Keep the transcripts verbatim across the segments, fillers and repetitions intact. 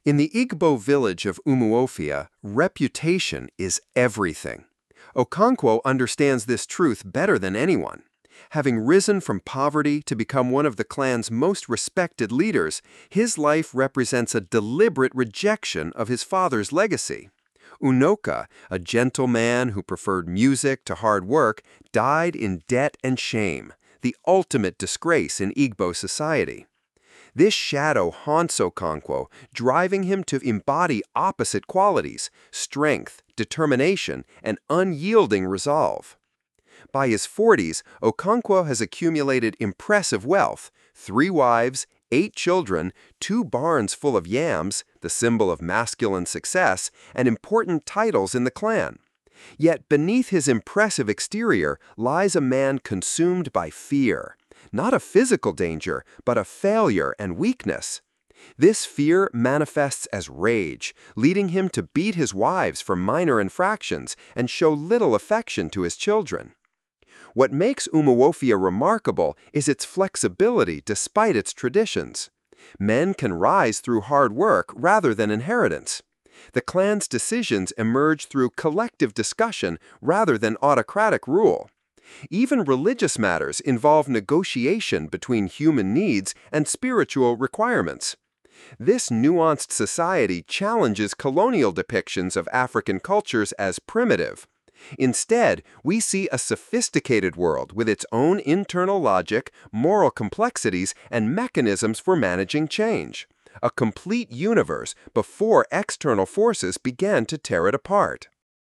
In the Igbo village of Umuofia, reputation is everything. Okonkwo understands this truth better than anyone. Having risen from poverty to become one of the clan's most respected leaders, his life represents a deliberate rejection of his father's legacy. Unoka, a gentle man who preferred music to hard work, died in debt and shame, the ultimate disgrace in Igbo society. This shadow haunts Okonkwo, driving him to embody opposite qualities: strength, determination, and unyielding resolve. By his forties, Okonkwo has accumulated impressive wealth: three wives, eight children, two barns full of yams, the symbol of masculine success, and important titles in the clan. Yet beneath his impressive exterior lies a man consumed by fear. Not a physical danger, but a failure and weakness. This fear manifests as rage, leading him to beat his wives for minor infractions and show little affection to his children. What makes Umuofia remarkable is its flexibility despite its traditions. Men can rise through hard work rather than inheritance. The clan's decisions emerge through collective discussion rather than autocratic rule. Even religious matters involve negotiation between human needs and spiritual requirements. This nuanced society challenges colonial depictions of African cultures as primitive. Instead, we see a sophisticated world with its own internal logic, moral complexities, and mechanisms for managing change. A complete universe before external forces began to tear it apart.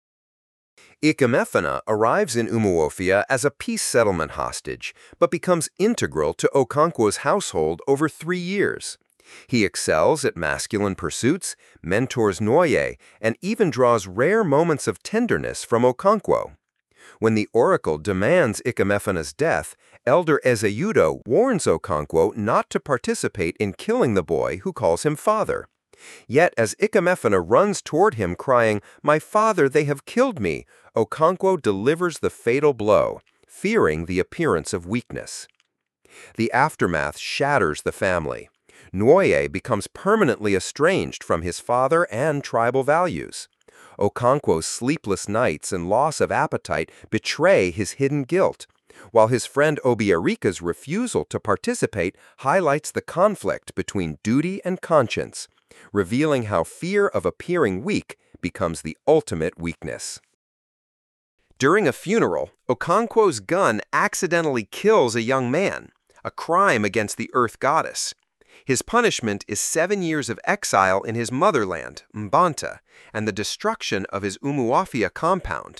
Ikemefuna arrives in Umuofia as a peace settlement hostage, but becomes integral to Okonkwo's household over three years. He excels at masculine pursuits, mentors Nwoye, and even draws rare moments of tenderness from Okonkwo. When the oracle demands Ikemefuna's death, Elder Ezeudo warns Okonkwo not to participate in killing the boy who calls him father. Yet as Ikemefuna runs toward him crying, "My father, they have killed me," Okonkwo delivers the fatal blow, fearing the appearance of weakness. The aftermath shatters the family. Nwoye becomes permanently estranged from his father and tribal values. Okonkwo's sleepless nights and loss of appetite betray his hidden guilt, while his friend Obiarika's refusal to participate highlights the conflict between duty and conscience, revealing how fear of appearing weak becomes the ultimate weakness. During a funeral, Okonkwo's gun accidentally kills a young man, a crime against the earth goddess. His punishment is seven years of exile in his motherland, Mbanta, and the destruction of his Umuofia compound.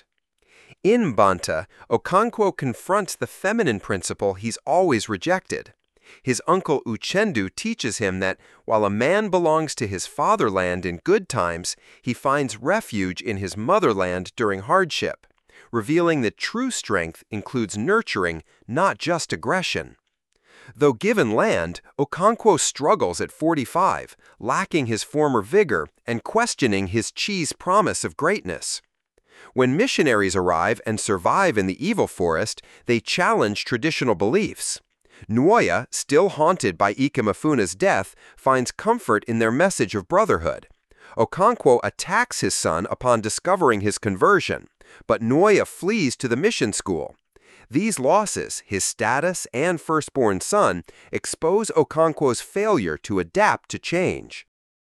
In Mbanta, Okonkwo confronts the feminine principle he's always rejected. His uncle Uchendu teaches him that while a man belongs to his fatherland in good times, he finds refuge in his motherland during hardship, revealing that true strength includes nurturing, not just aggression. Though given land, Okonkwo struggles at forty-five, lacking his former vigor and questioning his chi's promise of greatness. When missionaries arrive and survive in the evil forest, they challenge traditional beliefs. Nwoye, still haunted by Ikemefuna's death, finds comfort in their message of brotherhood. Okonkwo attacks his son upon discovering his conversion, but Nwoye flees to the mission school. These losses, his status and firstborn son, expose Okonkwo's failure to adapt to change.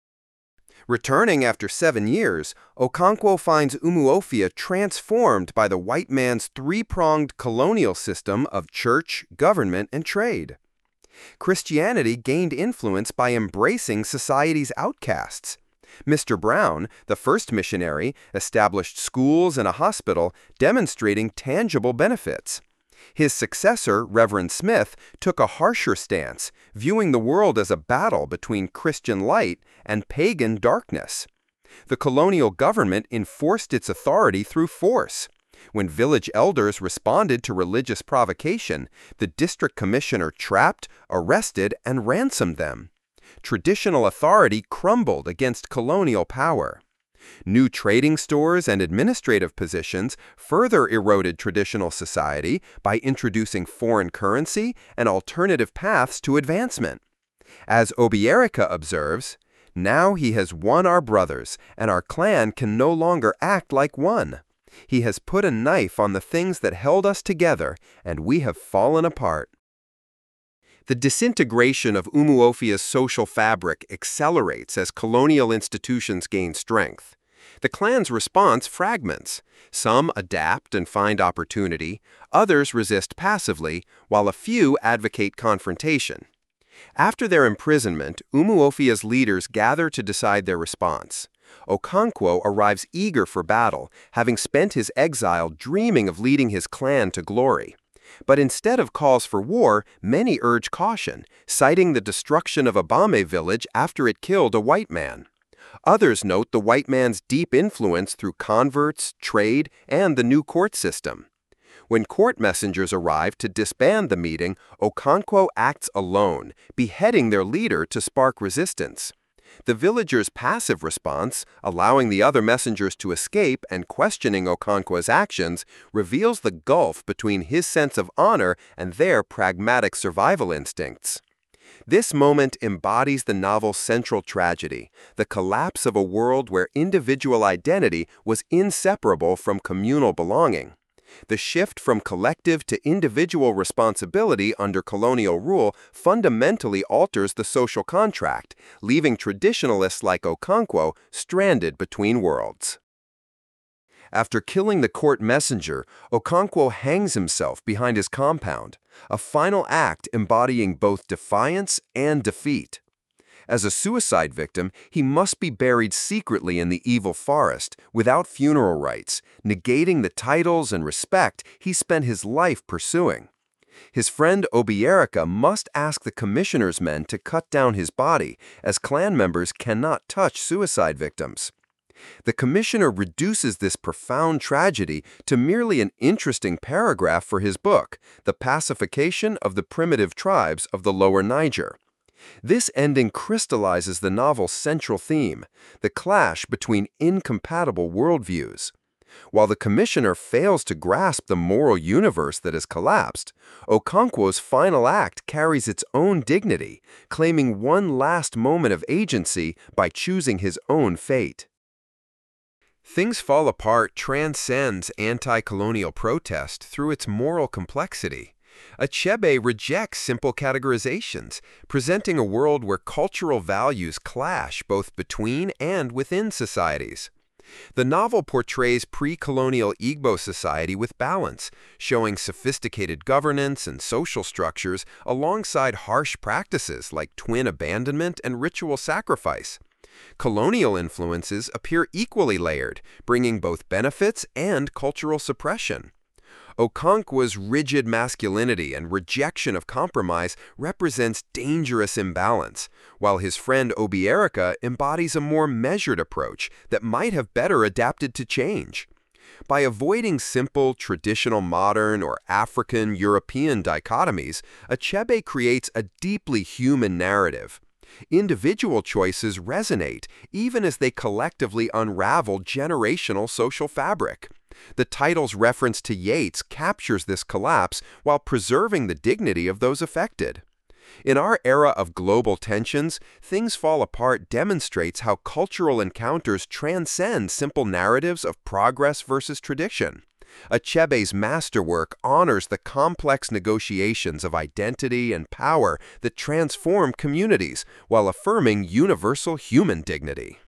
Returning after seven years, Okonkwo finds Umuofia transformed by the white man's three-pronged colonial system of church, government, and trade. Christianity gained influence by embracing society's outcasts. Mister Brown, the first missionary, established schools and a hospital, demonstrating tangible benefits. His successor, Reverend Smith, took a harsher stance, viewing the world as a battle between Christian light and pagan darkness. The colonial government enforced its authority through force. When village elders responded to religious provocation, the district commissioner trapped, arrested, and ransomed them. Traditional authority crumbled against colonial power. New trading stores and administrative positions further eroded traditional society by introducing foreign currency and alternative paths to advancement. As Obiarika observes, Now he has won our brothers, and our clan can no longer act like one. He has put a knife on the things that held us together, and we have fallen apart. The disintegration of Umuofia's social fabric accelerates as colonial institutions gain strength. The clan's response fragments. Some adapt and find opportunity, others resist passively, while a few advocate confrontation. After their imprisonment, Umuofia's leaders gather to decide their response. Okonkwo arrives eager for battle, having spent his exile dreaming of leading his clan to glory. But instead of calls for war, many urge caution, citing the destruction of Abame village after it killed a white man. Others note the white man's deep influence through converts, trade, and the new court system. When court messengers arrive to disband the meeting, Okonkwo acts alone, beheading their leader to spark resistance. The villagers' passive response, allowing the other messengers to escape and questioning Okonkwo's actions, reveals the gulf between his sense of honor and their pragmatic survival instincts. This moment embodies the novel's central tragedy, the collapse of a world where individual identity was inseparable from communal belonging. The shift from collective to individual responsibility under colonial rule fundamentally alters the social contract, leaving traditionalists like Okonkwo stranded between worlds. After killing the court messenger, Okonkwo hangs himself behind his compound, a final act embodying both defiance and defeat. As a suicide victim, he must be buried secretly in the evil forest, without funeral rites, negating the titles and respect he spent his life pursuing. His friend Obierika must ask the commissioner's men to cut down his body, as clan members cannot touch suicide victims. The commissioner reduces this profound tragedy to merely an interesting paragraph for his book, The Pacification of the Primitive Tribes of the Lower Niger. This ending crystallizes the novel's central theme, the clash between incompatible worldviews. While the commissioner fails to grasp the moral universe that has collapsed, Okonkwo's final act carries its own dignity, claiming one last moment of agency by choosing his own fate. Things Fall Apart transcends anti-colonial protest through its moral complexity. Achebe rejects simple categorizations, presenting a world where cultural values clash both between and within societies. The novel portrays pre-colonial Igbo society with balance, showing sophisticated governance and social structures alongside harsh practices like twin abandonment and ritual sacrifice. Colonial influences appear equally layered, bringing both benefits and cultural suppression. Okonkwo's rigid masculinity and rejection of compromise represents dangerous imbalance, while his friend Obierika embodies a more measured approach that might have better adapted to change. By avoiding simple, traditional modern or African-European dichotomies, Achebe creates a deeply human narrative. Individual choices resonate, even as they collectively unravel generational social fabric. The title's reference to Yeats captures this collapse while preserving the dignity of those affected. In our era of global tensions, Things Fall Apart demonstrates how cultural encounters transcend simple narratives of progress versus tradition. Achebe's masterwork honors the complex negotiations of identity and power that transform communities while affirming universal human dignity.